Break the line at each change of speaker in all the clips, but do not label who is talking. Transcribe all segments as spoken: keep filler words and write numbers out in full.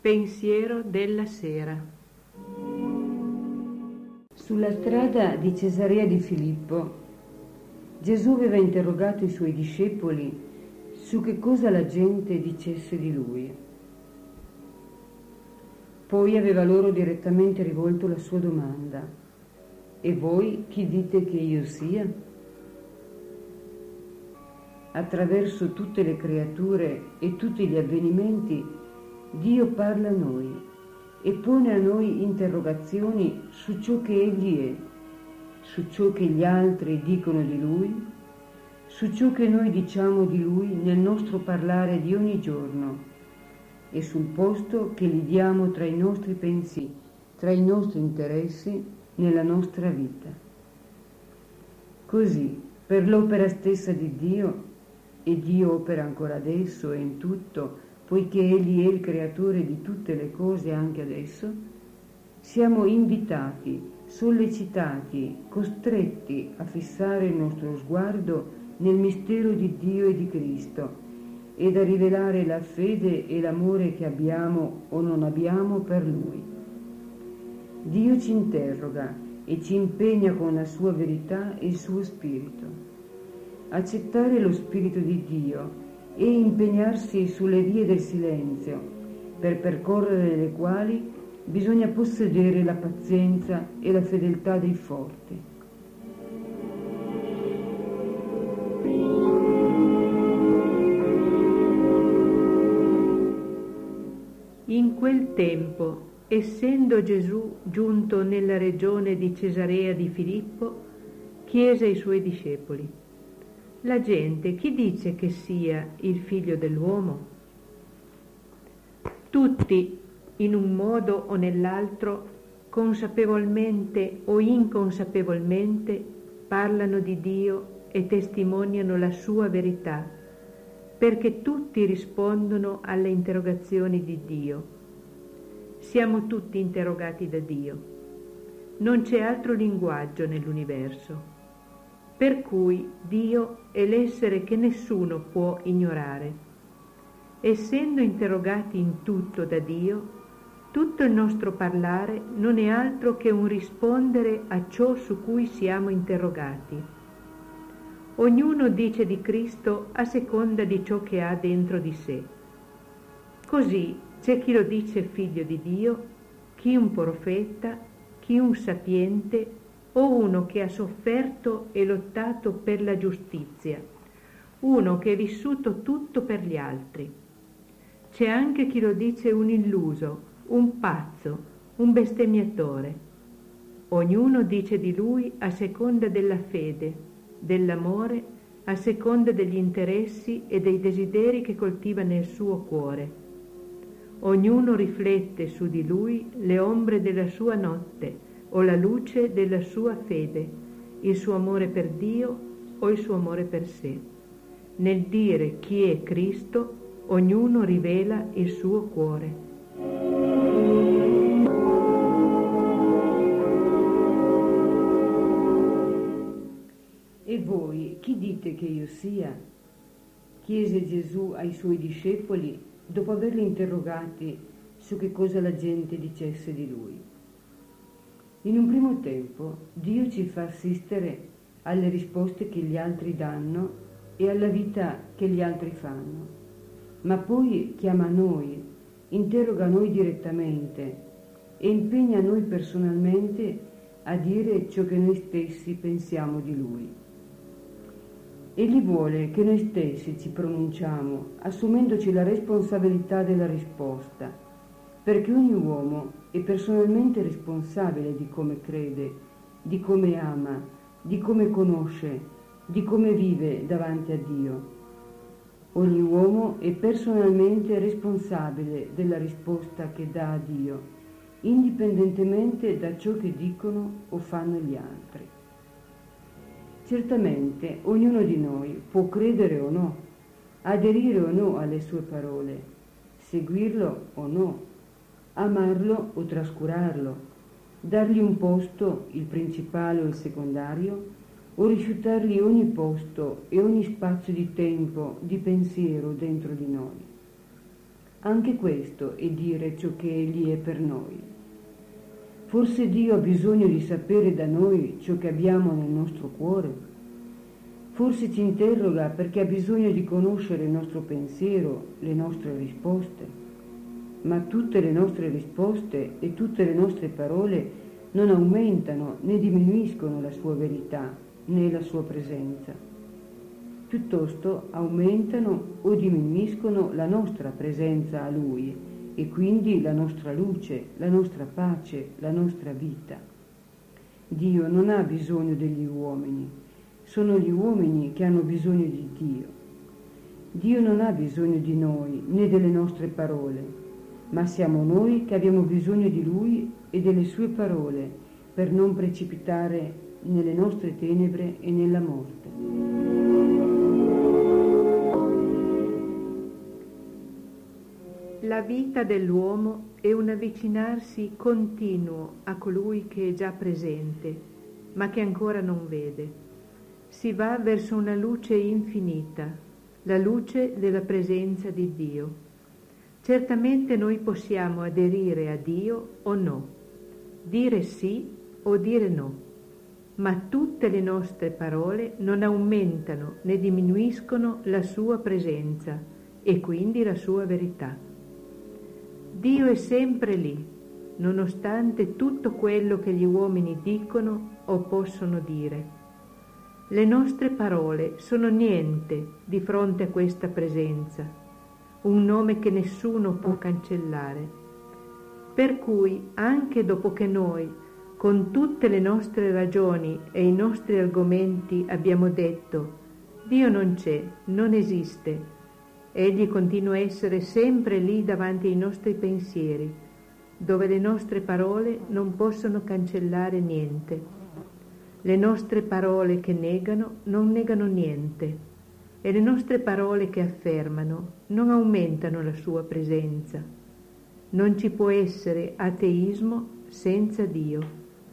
Pensiero della sera.
Sulla strada di Cesarea di Filippo, Gesù aveva interrogato i suoi discepoli su che cosa la gente dicesse di lui. Poi aveva loro direttamente rivolto la sua domanda: e voi chi dite che io sia? Attraverso tutte le creature e tutti gli avvenimenti Dio parla a noi e pone a noi interrogazioni su ciò che Egli è, su ciò che gli altri dicono di Lui, su ciò che noi diciamo di Lui nel nostro parlare di ogni giorno e sul posto che gli diamo tra i nostri pensieri, tra i nostri interessi nella nostra vita. Così, per l'opera stessa di Dio, e Dio opera ancora adesso e in tutto, poiché Egli è il creatore di tutte le cose anche adesso, siamo invitati, sollecitati, costretti a fissare il nostro sguardo nel mistero di Dio e di Cristo ed a rivelare la fede e l'amore che abbiamo o non abbiamo per Lui. Dio ci interroga e ci impegna con la sua verità e il suo spirito. Accettare lo spirito di Dio e impegnarsi sulle vie del silenzio, per percorrere le quali bisogna possedere la pazienza e la fedeltà dei forti.
In quel tempo, essendo Gesù giunto nella regione di Cesarea di Filippo, chiese ai suoi discepoli: la gente chi dice che sia il figlio dell'uomo? Tutti, in un modo o nell'altro, consapevolmente o inconsapevolmente, parlano di Dio e testimoniano la sua verità, perché tutti rispondono alle interrogazioni di Dio. Siamo tutti interrogati da Dio. Non c'è altro linguaggio nell'universo. Per cui Dio è l'essere che nessuno può ignorare. Essendo interrogati in tutto da Dio, tutto il nostro parlare non è altro che un rispondere a ciò su cui siamo interrogati. Ognuno dice di Cristo a seconda di ciò che ha dentro di sé. Così c'è chi lo dice figlio di Dio, chi un profeta, chi un sapiente, o uno che ha sofferto e lottato per la giustizia, uno che è vissuto tutto per gli altri. C'è anche chi lo dice un illuso, un pazzo, un bestemmiatore. Ognuno dice di lui a seconda della fede, dell'amore, a seconda degli interessi e dei desideri che coltiva nel suo cuore. Ognuno riflette su di lui le ombre della sua notte, o la luce della sua fede, il suo amore per Dio o il suo amore per sé. Nel dire chi è Cristo, ognuno rivela il suo cuore.
E voi chi dite che io sia? Chiese Gesù ai suoi discepoli dopo averli interrogati su che cosa la gente dicesse di lui. In un primo tempo Dio ci fa assistere alle risposte che gli altri danno e alla vita che gli altri fanno, ma poi chiama noi, interroga noi direttamente e impegna noi personalmente a dire ciò che noi stessi pensiamo di Lui. Egli vuole che noi stessi ci pronunciamo assumendoci la responsabilità della risposta, perché ogni uomo è personalmente responsabile di come crede, di come ama, di come conosce, di come vive davanti a Dio. Ogni uomo è personalmente responsabile della risposta che dà a Dio, indipendentemente da ciò che dicono o fanno gli altri. Certamente ognuno di noi può credere o no, aderire o no alle sue parole, seguirlo o no, amarlo o trascurarlo, dargli un posto, il principale o il secondario, o rifiutargli ogni posto e ogni spazio di tempo, di pensiero dentro di noi. Anche questo è dire ciò che Egli è per noi. Forse Dio ha bisogno di sapere da noi ciò che abbiamo nel nostro cuore? Forse ci interroga perché ha bisogno di conoscere il nostro pensiero, le nostre risposte. Ma tutte le nostre risposte e tutte le nostre parole non aumentano né diminuiscono la sua verità né la sua presenza. Piuttosto aumentano o diminuiscono la nostra presenza a Lui e quindi la nostra luce, la nostra pace, la nostra vita. Dio non ha bisogno degli uomini. Sono gli uomini che hanno bisogno di Dio. Dio non ha bisogno di noi né delle nostre parole, ma siamo noi che abbiamo bisogno di Lui e delle sue parole per non precipitare nelle nostre tenebre e nella morte.
La vita dell'uomo è un avvicinarsi continuo a colui che è già presente, ma che ancora non vede. Si va verso una luce infinita, la luce della presenza di Dio. Certamente noi possiamo aderire a Dio o no, dire sì o dire no, ma tutte le nostre parole non aumentano né diminuiscono la sua presenza e quindi la sua verità. Dio è sempre lì, nonostante tutto quello che gli uomini dicono o possono dire. Le nostre parole sono niente di fronte a questa presenza, un nome che nessuno può cancellare. Per cui, anche dopo che noi, con tutte le nostre ragioni e i nostri argomenti, abbiamo detto «Dio non c'è, non esiste», Egli continua a essere sempre lì davanti ai nostri pensieri, dove le nostre parole non possono cancellare niente. Le nostre parole che negano non negano niente e le nostre parole che affermano non aumentano la sua presenza. Non ci può essere ateismo senza Dio.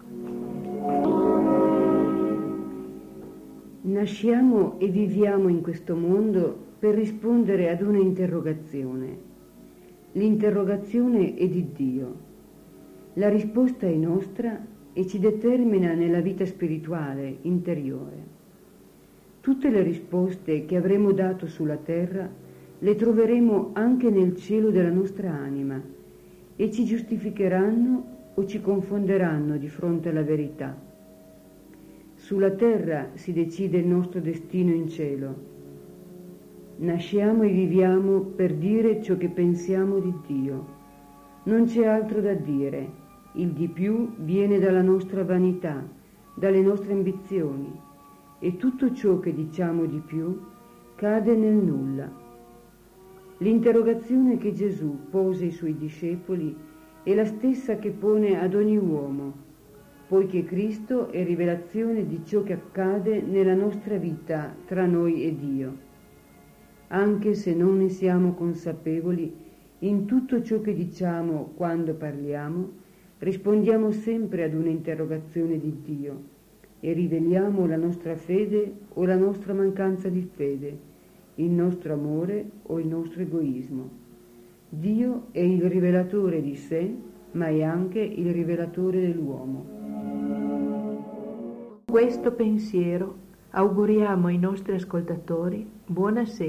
Nasciamo e viviamo in questo mondo per rispondere ad una interrogazione. L'interrogazione è di Dio. La risposta è nostra e ci determina nella vita spirituale interiore. Tutte le risposte che avremo dato sulla terra le troveremo anche nel cielo della nostra anima e ci giustificheranno o ci confonderanno di fronte alla verità. Sulla terra si decide il nostro destino in cielo. Nasciamo e viviamo per dire ciò che pensiamo di Dio. Non c'è altro da dire. Il di più viene dalla nostra vanità, dalle nostre ambizioni, e tutto ciò che diciamo di più cade nel nulla. L'interrogazione che Gesù pose ai suoi discepoli è la stessa che pone ad ogni uomo, poiché Cristo è rivelazione di ciò che accade nella nostra vita tra noi e Dio. Anche se non ne siamo consapevoli, in tutto ciò che diciamo quando parliamo, rispondiamo sempre ad un'interrogazione di Dio e riveliamo la nostra fede o la nostra mancanza di fede, il nostro amore o il nostro egoismo. Dio è il rivelatore di sé, ma è anche il rivelatore dell'uomo.
Questo pensiero auguriamo ai nostri ascoltatori buona sera.